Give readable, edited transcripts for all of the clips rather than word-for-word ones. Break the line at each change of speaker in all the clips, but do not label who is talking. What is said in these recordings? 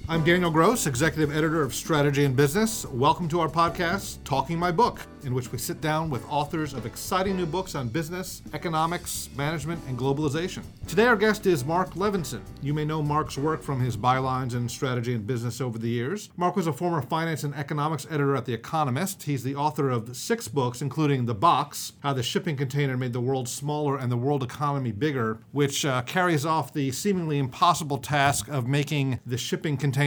I'm Daniel Gross, Executive Editor of Strategy and Business. Welcome to our podcast, Talking My Book, in which we sit down with authors of exciting new books on business, economics, management, and globalization. Today our guest is Mark Levinson. You may know Mark's work from his bylines in Strategy and Business over the years. Mark was a former finance and economics editor at The Economist. He's the author of 6 books, including The Box, How the Shipping Container Made the World Smaller and the World Economy Bigger, which carries off the seemingly impossible task of making the shipping container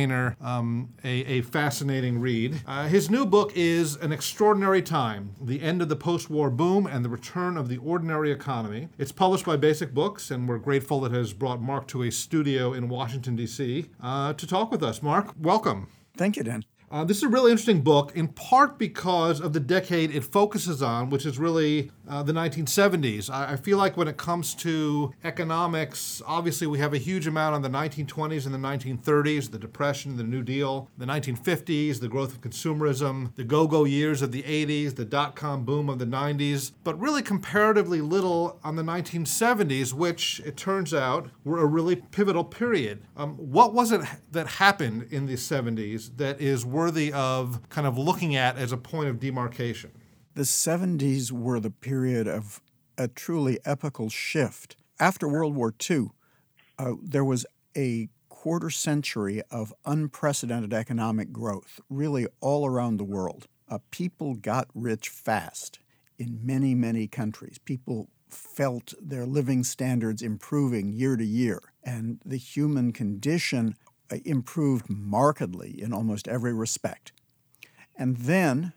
a fascinating read. His new book is An Extraordinary Time, The End of the Post-War Boom and the Return of the Ordinary Economy. It's published by Basic Books, and we're grateful it has brought Mark to a studio in Washington, D.C. To talk with us. Mark, welcome.
Thank you, Dan.
This is a really interesting book, in part because of the decade it focuses on, which is really the 1970s. I feel like when it comes to economics, obviously we have a huge amount on the 1920s and the 1930s, the Depression, the New Deal, the 1950s, the growth of consumerism, the go-go years of the 80s, the dot-com boom of the 90s, but really comparatively little on the 1970s, which, it turns out, were a really pivotal period. What was it that happened in the 70s that is worthy of kind of looking at as a point of demarcation?
The 70s were the period of a truly epical shift. After World War II, there was a quarter century of unprecedented economic growth, really all around the world. People got rich fast in many, many countries. People felt their living standards improving year to year, and the human condition improved markedly in almost every respect. And then,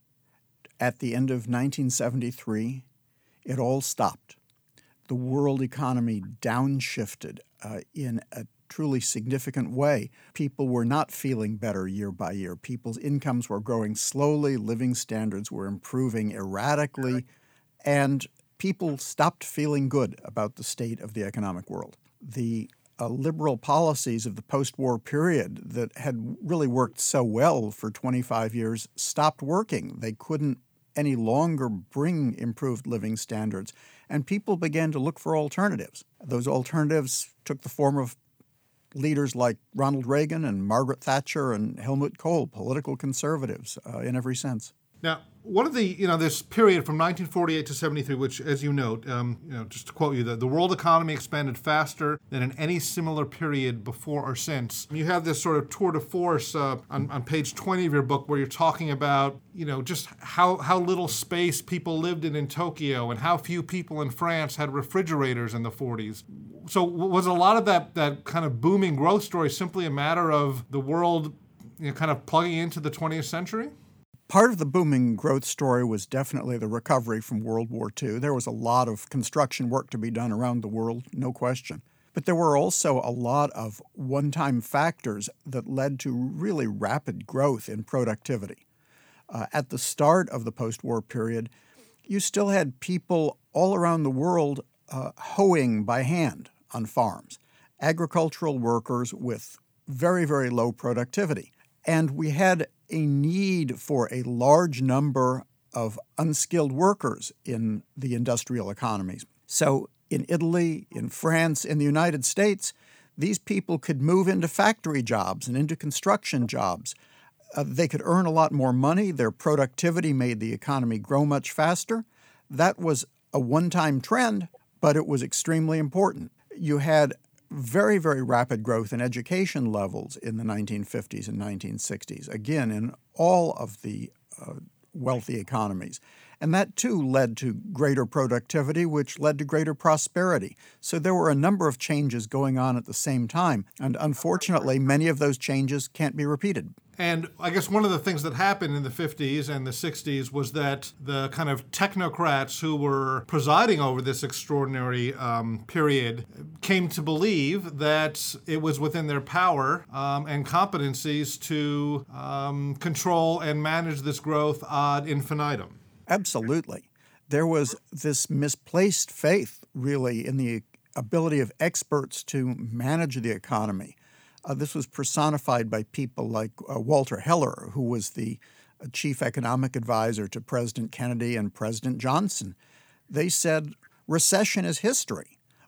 at the end of 1973, it all stopped. The world economy downshifted in a truly significant way. People were not feeling better year by year. People's incomes were growing slowly, living standards were improving erratically, and people stopped feeling good about the state of the economic world. The liberal policies of the post-war period that had really worked so well for 25 years stopped working. They couldn't any longer bring improved living standards, and people began to look for alternatives. Those alternatives took the form of leaders like Ronald Reagan and Margaret Thatcher and Helmut Kohl, political conservatives in every sense.
Now, one of the, this period from 1948 to 73, which, as you note, just to quote you, the world economy expanded faster than in any similar period before or since. You have this sort of tour de force on page 20 of your book where you're talking about, just how little space people lived in Tokyo and how few people in France had refrigerators in the 40s. So was a lot of that kind of booming growth story simply a matter of the world kind of plugging into the 20th century?
Part of the booming growth story was definitely the recovery from World War II. There was a lot of construction work to be done around the world, no question. But there were also a lot of one-time factors that led to really rapid growth in productivity. At the start of the post-war period, you still had people all around the world hoeing by hand on farms, agricultural workers with very, very low productivity. And we had a need for a large number of unskilled workers in the industrial economies. So in Italy, in France, in the United States, these people could move into factory jobs and into construction jobs. They could earn a lot more money. Their productivity made the economy grow much faster. That was a one-time trend, but it was extremely important. You had very, very rapid growth in education levels in the 1950s and 1960s, again, in all of the wealthy economies. And that, too, led to greater productivity, which led to greater prosperity. So there were a number of changes going on at the same time. And unfortunately, many of those changes can't be repeated.
And I guess one of the things that happened in the 50s and the 60s was that the kind of technocrats who were presiding over this extraordinary period came to believe that it was within their power and competencies to control and manage this growth ad infinitum.
Absolutely. There was this misplaced faith, really, in the ability of experts to manage the economy. This was personified by people like Walter Heller, who was the chief economic advisor to President Kennedy and President Johnson. They said, recession is history.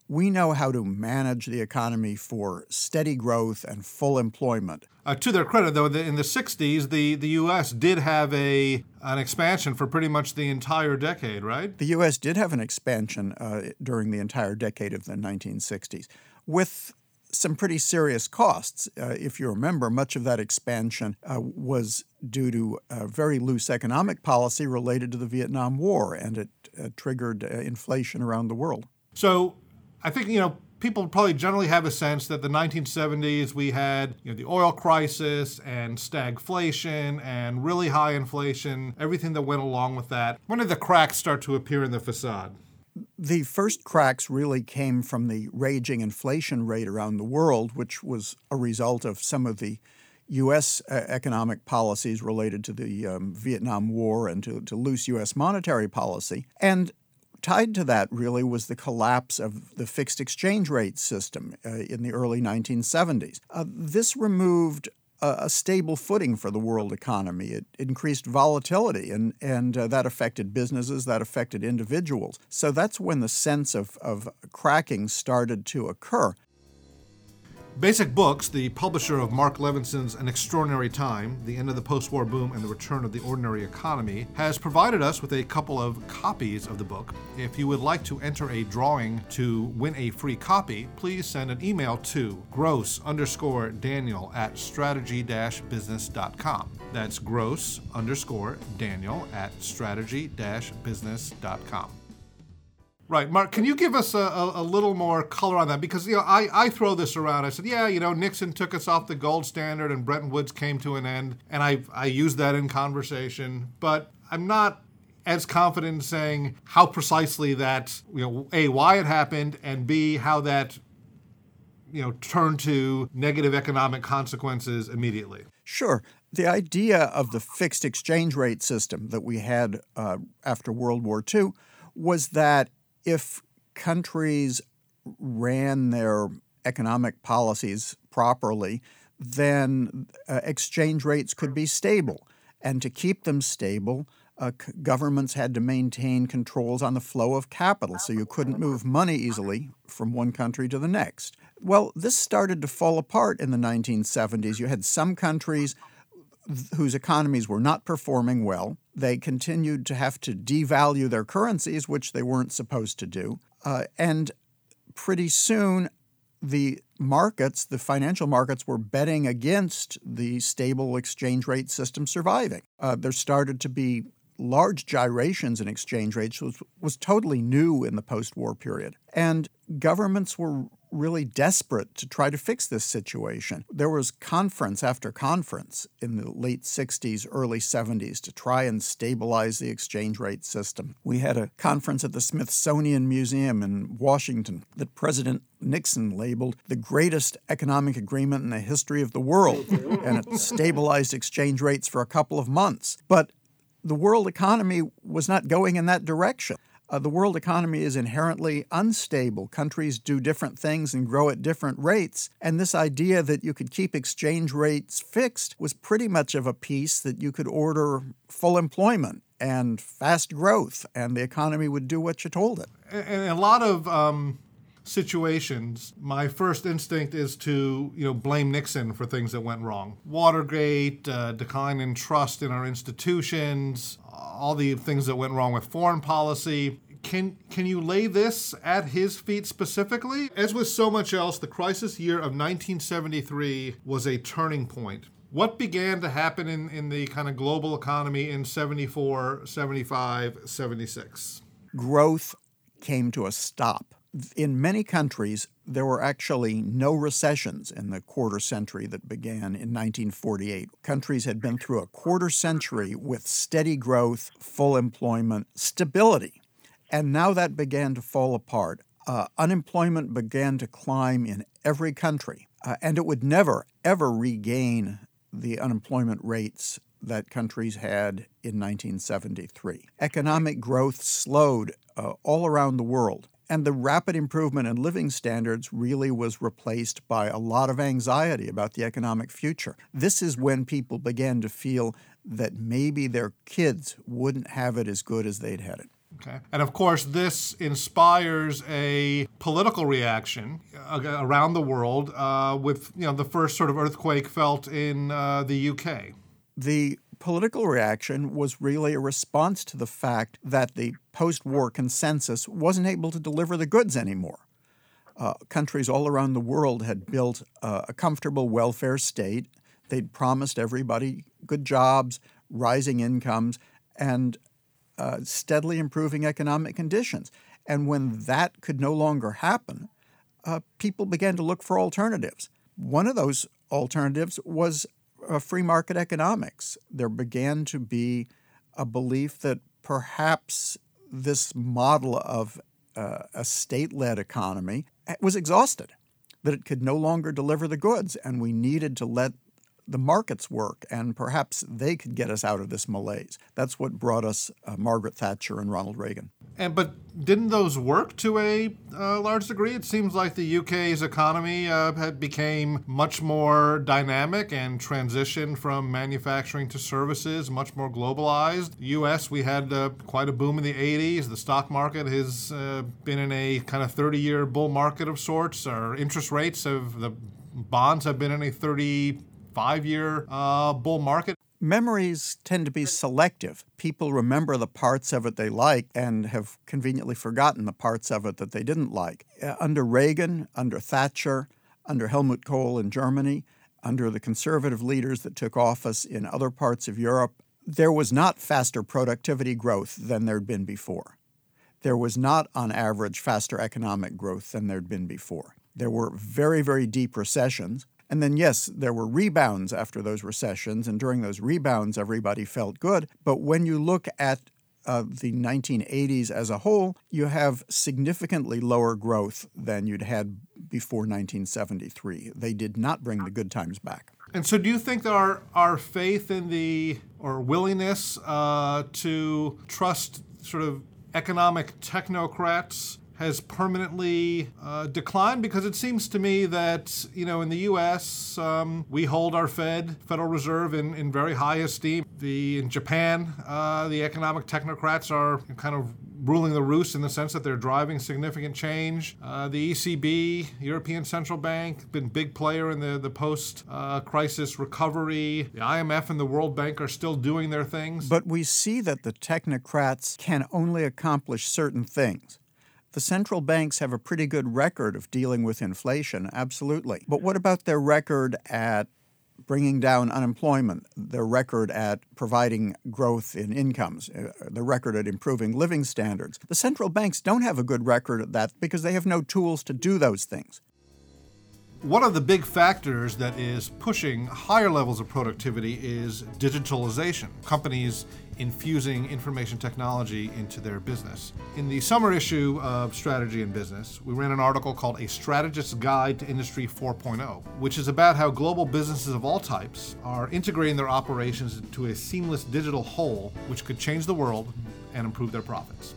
We know how to manage the economy for steady growth and full employment.
To their credit, though, in the 60s, the U.S. did have an expansion for pretty much the entire decade, right?
The U.S. did have an expansion during the entire decade of the 1960s, with some pretty serious costs. If you remember, much of that expansion was due to very loose economic policy related to the Vietnam War, and it triggered inflation around the world.
So I think, people probably generally have a sense that the 1970s we had the oil crisis and stagflation and really high inflation, everything that went along with that. When did the cracks start to appear in the facade?
The first cracks really came from the raging inflation rate around the world, which was a result of some of the U.S. economic policies related to the Vietnam War and to loose U.S. monetary policy. And tied to that really was the collapse of the fixed exchange rate system in the early 1970s. This removed a stable footing for the world economy. It increased volatility, and that affected businesses, that affected individuals. So that's when the sense of cracking started to occur.
Basic Books, the publisher of Mark Levinson's An Extraordinary Time, The End of the Post-War Boom and the Return of the Ordinary Economy, has provided us with a couple of copies of the book. If you would like to enter a drawing to win a free copy, please send an email to gross_Daniel@strategy-business.com. That's gross_Daniel@strategy-business.com. Right. Mark, can you give us a little more color on that? Because, I throw this around. I said, Nixon took us off the gold standard and Bretton Woods came to an end. And I use that in conversation. But I'm not as confident in saying how precisely that, A, why it happened, and B, how that, turned to negative economic consequences immediately.
Sure. The idea of the fixed exchange rate system that we had after World War II was that if countries ran their economic policies properly, then exchange rates could be stable. And to keep them stable, governments had to maintain controls on the flow of capital, so you couldn't move money easily from one country to the next. Well, this started to fall apart in the 1970s. You had some countries whose economies were not performing well. They continued to have to devalue their currencies, which they weren't supposed to do. And pretty soon, the financial markets were betting against the stable exchange rate system surviving. There started to be large gyrations in exchange rates, which was totally new in the post-war period. And governments were really desperate to try to fix this situation. There was conference after conference in the late 60s, early 70s to try and stabilize the exchange rate system. We had a conference at the Smithsonian Museum in Washington that President Nixon labeled the greatest economic agreement in the history of the world, and it stabilized exchange rates for a couple of months. But the world economy was not going in that direction. The world economy is inherently unstable. Countries do different things and grow at different rates. And this idea that you could keep exchange rates fixed was pretty much of a piece that you could order full employment and fast growth, and the economy would do what you told it.
In a lot of situations, my first instinct is to blame Nixon for things that went wrong. Watergate, decline in trust in our institutions, all the things that went wrong with foreign policy. Can you lay this at his feet specifically? As with so much else, the crisis year of 1973 was a turning point. What began to happen in the kind of global economy in 74, 75, 76?
Growth came to a stop. In many countries, there were actually no recessions in the quarter century that began in 1948. Countries had been through a quarter century with steady growth, full employment, stability. And now that began to fall apart. Unemployment began to climb in every country, and it would never, ever regain the unemployment rates that countries had in 1973. Economic growth slowed all around the world. And the rapid improvement in living standards really was replaced by a lot of anxiety about the economic future. This is when people began to feel that maybe their kids wouldn't have it as good as they'd had it.
Okay. And of course, this inspires a political reaction around the world with the first sort of earthquake felt in the UK.
The political reaction was really a response to the fact that the post-war consensus wasn't able to deliver the goods anymore. Countries all around the world had built a comfortable welfare state. They'd promised everybody good jobs, rising incomes, and steadily improving economic conditions. And when that could no longer happen, people began to look for alternatives. One of those alternatives was free market economics. There began to be a belief that perhaps this model of a state-led economy was exhausted, that it could no longer deliver the goods, and we needed to let the markets work, and perhaps they could get us out of this malaise. That's what brought us Margaret Thatcher and Ronald Reagan.
But didn't those work to a large degree? It seems like the UK's economy had became much more dynamic and transitioned from manufacturing to services, much more globalized. The US, we had quite a boom in the 80s. The stock market has been in a kind of 30-year bull market of sorts. Our interest rates the bonds have been in a 35-year bull market.
Memories tend to be selective. People remember the parts of it they like and have conveniently forgotten the parts of it that they didn't like. Under Reagan, under Thatcher, under Helmut Kohl in Germany, under the conservative leaders that took office in other parts of Europe, there was not faster productivity growth than there'd been before. There was not, on average, faster economic growth than there'd been before. There were very, very deep recessions. And then, yes, there were rebounds after those recessions, and during those rebounds, everybody felt good. But when you look at the 1980s as a whole, you have significantly lower growth than you'd had before 1973. They did not bring the good times back.
And so do you think our faith in or willingness to trust sort of economic technocrats has permanently declined? Because it seems to me that, in the U.S., we hold our Federal Reserve in very high esteem. In Japan, the economic technocrats are kind of ruling the roost in the sense that they're driving significant change. The ECB, European Central Bank, been a big player in the post-crisis recovery. The IMF and the World Bank are still doing their things.
But we see that the technocrats can only accomplish certain things. The central banks have a pretty good record of dealing with inflation, absolutely. But what about their record at bringing down unemployment, their record at providing growth in incomes, their record at improving living standards? The central banks don't have a good record at that because they have no tools to do those things.
One of the big factors that is pushing higher levels of productivity is digitalization. Companies infusing information technology into their business. In the summer issue of Strategy in Business, we ran an article called A Strategist's Guide to Industry 4.0, which is about how global businesses of all types are integrating their operations into a seamless digital whole, which could change the world and improve their profits.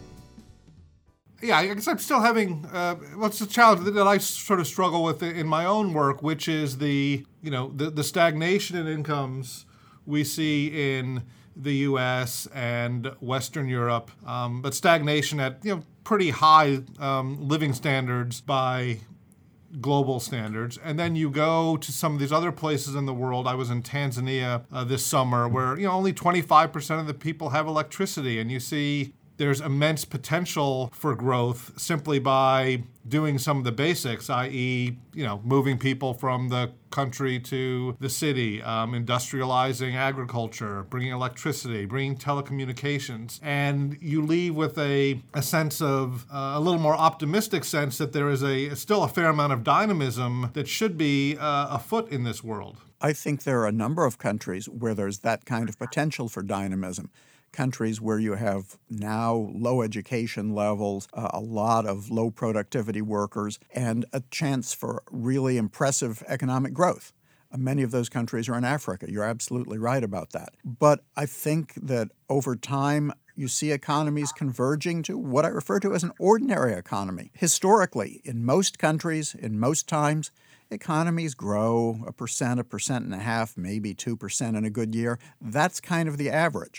Yeah, I guess I'm still having, it's a challenge that I sort of struggle with in my own work, which is the stagnation in incomes we see in the U.S. and Western Europe, but stagnation at pretty high living standards by global standards. And then you go to some of these other places in the world. I was in Tanzania this summer, where only 25% of the people have electricity, and you see there's immense potential for growth simply by doing some of the basics, i.e., moving people from the country to the city, industrializing agriculture, bringing electricity, bringing telecommunications. And you leave with a sense of, a little more optimistic sense that there is still a fair amount of dynamism that should be afoot in this world.
I think there are a number of countries where there's that kind of potential for dynamism. Countries where you have now low education levels, a lot of low productivity workers, and a chance for really impressive economic growth. Many of those countries are in Africa. You're absolutely right about that. But I think that over time, you see economies converging to what I refer to as an ordinary economy. Historically, in most countries, in most times, economies grow 1%, 1.5%, maybe 2% in a good year. That's kind of the average.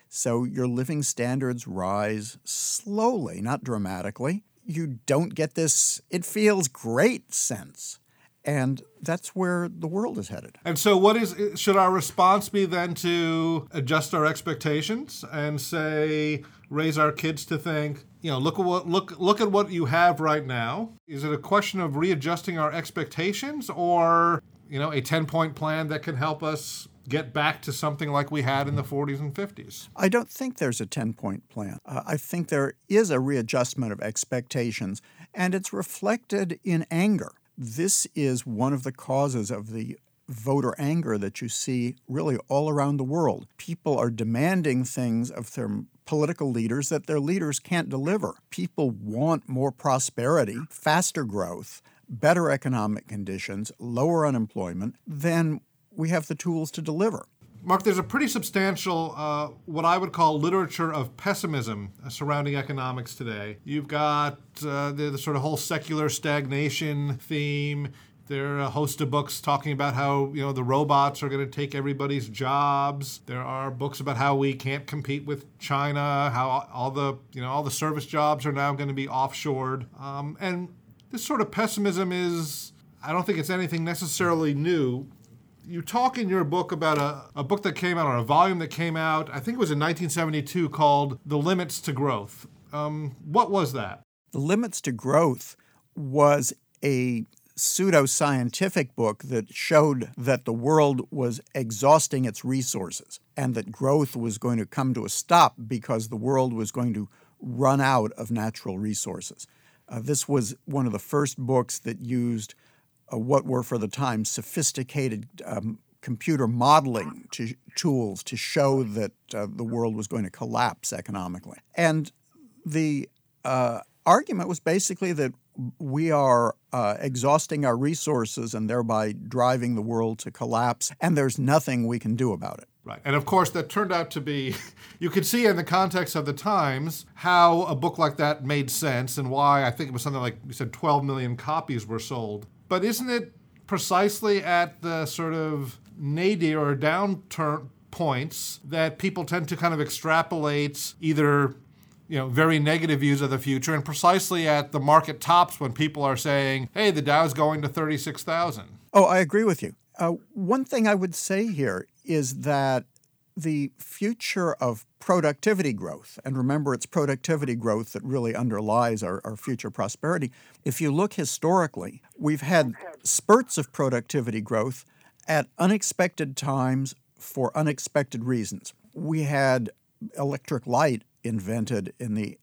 So your living standards rise slowly, not dramatically. You don't get this "it feels great" sense. And that's where the world is headed.
And so should our response be then to adjust our expectations and say, raise our kids to think, look at what you have right now? Is it a question of readjusting our expectations, or, a 10-point plan that can help us get back to something like we had in the 40s and 50s?
I don't think there's a 10-point plan. I think there is a readjustment of expectations, and it's reflected in anger. This is one of the causes of the voter anger that you see really all around the world. People are demanding things of their political leaders that their leaders can't deliver. People want more prosperity, faster growth, better economic conditions, lower unemployment than we have the tools to deliver.
Mark, there's a pretty substantial, what I would call literature of pessimism surrounding economics today. You've got the sort of whole secular stagnation theme. There are a host of books talking about how, the robots are going to take everybody's jobs. There are books about how we can't compete with China, how all the service jobs are now going to be offshored. And this sort of pessimism I don't think it's anything necessarily new. You talk in your book about a book that came out, or a volume that came out, I think it was in 1972, called The Limits to Growth. What was that?
The Limits to Growth was a pseudoscientific book that showed that the world was exhausting its resources and that growth was going to come to a stop because the world was going to run out of natural resources. This was one of the first books that used what were, for the time, sophisticated computer modeling tools to show that the world was going to collapse economically. And the argument was basically that we are exhausting our resources and thereby driving the world to collapse, and there's nothing we can do about it.
Right. And of course, that turned out to be, you could see in the context of the times how a book like that made sense and why I think it was something like, you said, 12 million copies were sold. But isn't it precisely at the sort of nadir or downturn points that people tend to kind of extrapolate either very negative views of the future, and precisely at the market tops when people are saying, hey, the Dow's going to 36,000?
Oh, I agree with you. One thing I would say here is that the future of productivity growth, and remember it's productivity growth that really underlies our future prosperity. If you look historically, we've had spurts of productivity growth at unexpected times for unexpected reasons. We had electric light invented in the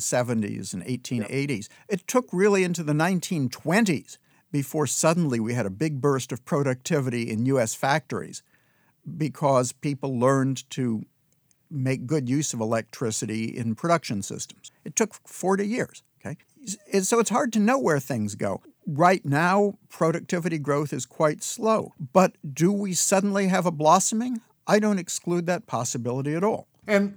1870s and 1880s. It took really into the 1920s before suddenly we had a big burst of productivity in U.S. factories because people learned to make good use of electricity in production systems. It took 40 years, okay? So it's hard to know where things go. Right now, productivity growth is quite slow. But do we suddenly have a blossoming? I don't exclude that possibility at all.
And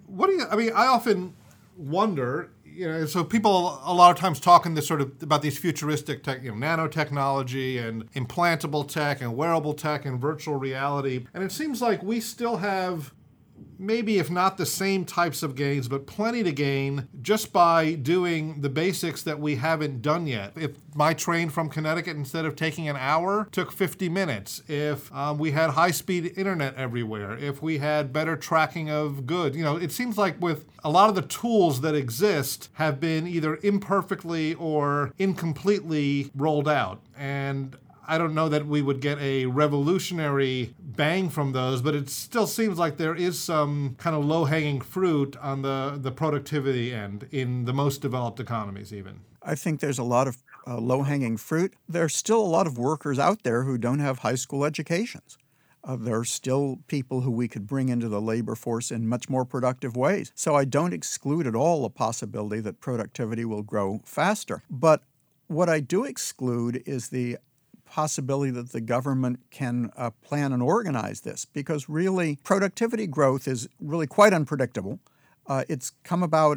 I often wonder, so people a lot of times talk in this sort of about these futuristic tech, nanotechnology and implantable tech and wearable tech and virtual reality. And it seems like we still have maybe, if not the same types of gains, but plenty to gain just by doing the basics that we haven't done yet. If my train from Connecticut, instead of taking an hour, took 50 minutes, if we had high-speed internet everywhere, if we had better tracking of goods, it seems like with a lot of the tools that exist have been either imperfectly or incompletely rolled out. And I don't know that we would get a revolutionary bang from those, but it still seems like there is some kind of low-hanging fruit on the productivity end in the most developed economies even.
I think there's a lot of low-hanging fruit. There's still a lot of workers out there who don't have high school educations. There are still people who we could bring into the labor force in much more productive ways. So I don't exclude at all the possibility that productivity will grow faster. But what I do exclude is the possibility that the government can plan and organize this, because really productivity growth is really quite unpredictable. It's come about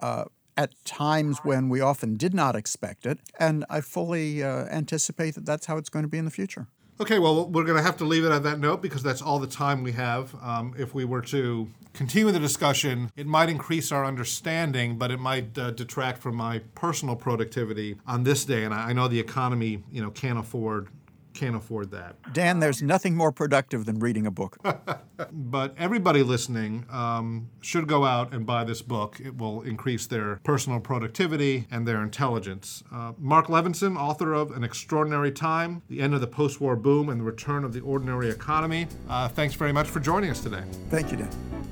at times when we often did not expect it, and I fully anticipate that that's how it's going to be in the future.
Okay, well, we're going to have to leave it at that note because that's all the time we have. If we were to continue the discussion, it might increase our understanding, but it might detract from my personal productivity on this day. And I know the economy, can't afford that.
Dan, there's nothing more productive than reading a book.
But everybody listening should go out and buy this book. It will increase their personal productivity and their intelligence. Mark Levinson, author of An Extraordinary Time, The End of the Post-War Boom and the Return of the Ordinary Economy. Thanks very much for joining us today.
Thank you, Dan.